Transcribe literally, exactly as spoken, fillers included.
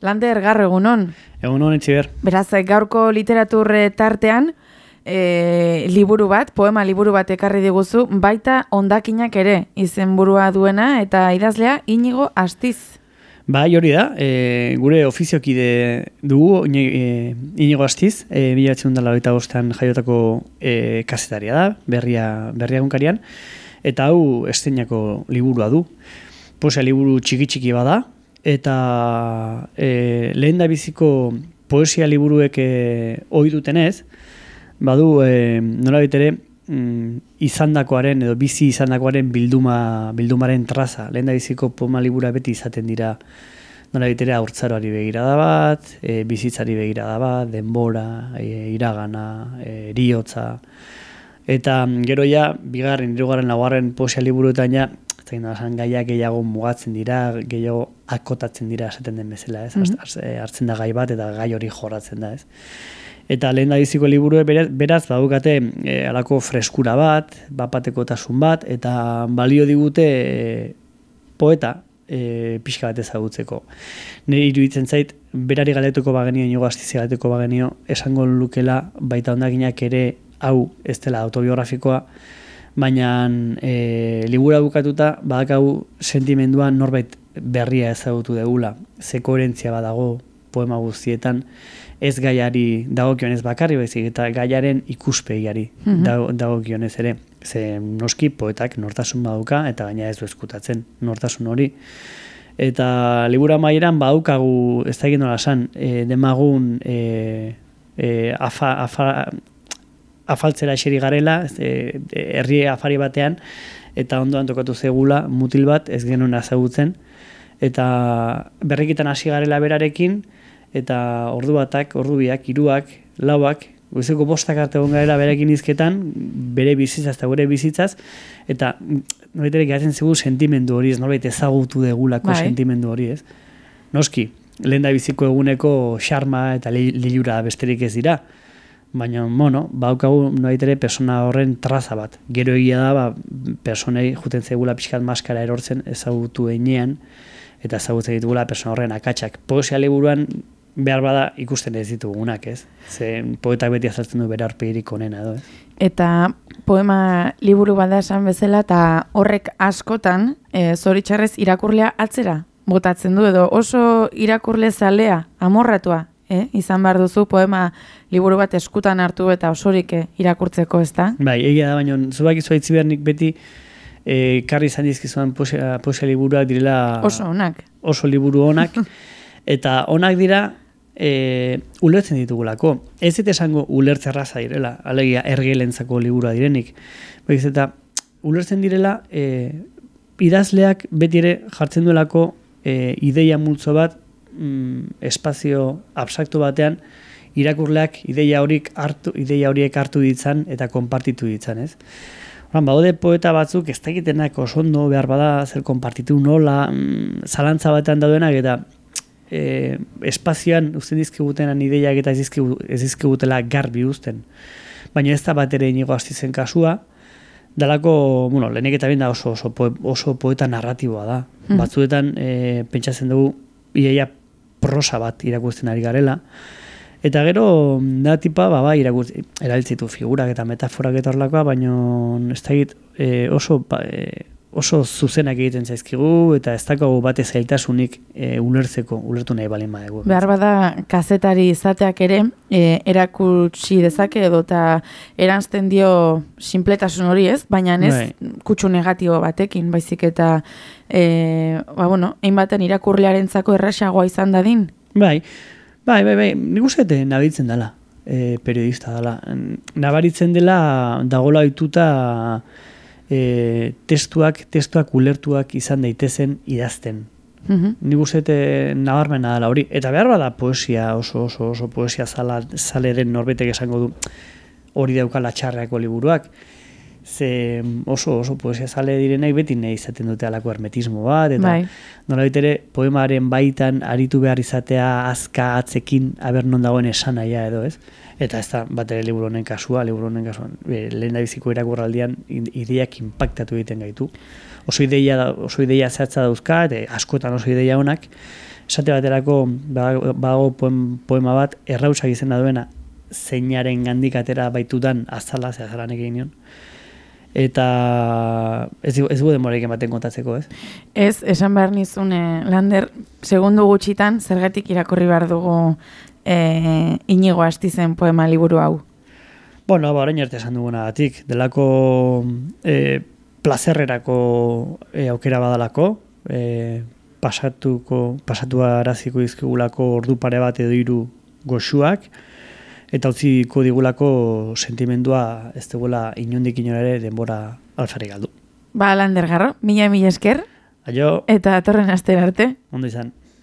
Lander, garro egunon. Egunon, Itziber. Beraz, gaurko literatur tartean, e, liburu bat, poema liburu bat ekarri diguzu, baita hondakinak ere izenburua duena, eta idazlea Inigo Astiz. Bai, hori da, e, gure ofiziokide dugu e, Inigo Astiz, e, mila bederatziehun eta laurogeita bostean jaiotako e, kazetaria da, berria, berria egunkarian, eta hau esteinako liburua du. Poesia liburu txiki-txiki bada, eta e, lehen da biziko poesia liburuek e, ohi dutenez, badu e, nola bitere mm, izandakoaren edo bizi izandakoaren bilduma, bildumaren traza. Lehen da biziko poema libura beti izaten dira nola bitere haurtzaroari begirada bat, e, bizitzari begirada bat, denbora, e, iragana, e, eriotza. Eta gero ja, bigarren, hirugarren, laugarren poesia liburuetan ja, zan gaiak gehiago mugatzen dira, gehiago akotatzen dira esaten den bezala, ez? Mm-hmm. Hartzen da gai bat eta gai hori jorratzen da, ez? Eta lehen da biziko liburu beraz, beraz badukate e, alako freskura bat, bapatekotasun bat, eta balio digute e, poeta e, pixka bat ezagutzeko. Nire iruditzen zait, berari galetuko bagenio, Inigo Astizi galetuko bagenio, esango lukela baita hondakinak ere hau ez dela autobiografikoa, baina e, libura bukatuta badakau sentimendua norbait berria ezagutu degula. Ze koherentzia badago poema guztietan, ez gaiari dagokionez bakarri baizik eta gaiaren ikuspegiari mm-hmm. dagokionez ere. Ze noski poetak nortasun baduka eta gaina ez du eskutatzen nortasun hori. Eta libura amaieran badukagu, ez da egin nola esan, e, demagun e, e, afa, afa, afaltzera eseri garela, e, herri afari batean, eta ondoan tokatu zegula mutil bat ez genuen ezagutzen, eta berrikitan hasi garela berarekin, eta ordu batak, ordu biak, hiruak, lauak, goizeko bostak arte egon garela berekin hizketan, bere bizitzaz eta gure bizitzaz, eta norbait gaten zegu sentimendu hori, ez norbait ezagutu degulako bai. Sentimendu hori, ez? Noski, lehen da biziko eguneko xarma eta lilura besterik ez dira, baina, bueno, baukagu noaitere persona horren traza bat. Gero egia da, ba, personei juten zegula pixkat maskara erortzen ezagutu einean, eta ezagutzen ditugula persona horren akatsak. Poesia liburuan behar bada ikusten ez ditugunak, ez? Ze poetak beti azaltzen du bera aurpegirik onena, edo, ez? Eta poema liburu bada esan bezala, eta horrek askotan, e, zoritxarrez irakurlea atzera botatzen du, edo oso irakurle zalea, amorratua, Eh? izan behar duzu poema liburu bat eskutan hartu eta osorik irakurtzeko, ez da? Bai, egia da, baina zubak izu haitzi behar nik beti e, karri izan dizkizuan poesia, poesia liburuak direla... Oso onak. Oso liburu onak. Eta onak dira e, ulertzen ditugulako. Ez dit esango ulertzerraza direla, alegia ergelentzako liburua direnik. Baiz eta ulertzen direla e, idazleak beti ere jartzen duelako e, ideia multzo bat Mm, espazio abstraktu batean irakurleak ideia horiek hartu, ideia horiek hartu ditzan eta konpartitu ditzan, ez? Horan, baude poeta batzuk ez dakitenak oso ondo behar bada zer konpartitu nola, mm, zalantza batean daudenak eta e, espazioan uzten dizkigutenan ideiak eta ez dizkigutela garbi uzten. Baina ez da bat ere Inigo Astizen kasua, dalako, bueno, lehenik eta ben da oso, oso, oso poeta narratiboa da. Mm. Batzuetan e, pentsatzen dugu ideia prosa bat irakurtzen ari garela. Eta gero, da tipa, ba, ba, irakurtzen, erabiltzitu figurak eta metaforak eta horlakoa, baina ez da egit, e, oso, ba, e, oso zuzenak egiten zaizkigu, eta ez dakago bate zailtasunik e, ulertzeko, ulertu nahi balin badegu. Behar bada, kazetari izateak ere, e, erakutsi dezake edo eta eranzten dio sinpletasun hori, ez? Baina ez bai. Kutsu negatibo batekin, baizik eta e, ba, bueno, hainbaten irakurlearentzako errasagoa izan dadin? Bai, bai, bai, bai. Nik uste nabitzen dela, e, periodista dela. Nabaritzen dela dagola oituta e, testuak, testuak ulertuak izan daitezen idazten. Mm-hmm. Nik uste nabarmena dela hori. Eta behar bada poesia, oso, oso, oso poesia zala, zaleren norbetek esango du hori daukala txarreako liburuak. ze oso oso poesia zale direnek beti nahi izaten dute alako hermetismo bat, eta bai. nola ere poemaren baitan aritu behar izatea azka atzekin aber non dagoen esan nahia edo, ez? Eta ez da bat ere liburu honen kasua, liburu honen kasuan, lehen da biziko irakurraldian ideiak inpaktatu egiten gaitu. Oso ideia, oso ideia zehatza dauzka, eta askotan oso ideia honak, esate baterako bago poema bat errausak izena duena, zeinaren gandik atera baitutan azala, ze azalan egin nion. Eta ez, ez gu demoraik ematen kontatzeko, ez? Ez, esan behar nizun, eh, Lander, segundu gutxitan, zergatik irakurri behar dugu eh, Inigo Astizen poema liburu hau? Bueno, ba, orain arte esan dugunagatik, delako eh, plazerrerako eh, aukera badalako, eh, pasatuko, pasatu araziko izkigulako ordu pare bat edo hiru goxuak, eta utziko digulako sentimendua ez duela inondik inora ere denbora alferrik galdu. Ba, Lander Garro, mila mila esker. Aio. Eta atorren astera arte. Ondo izan.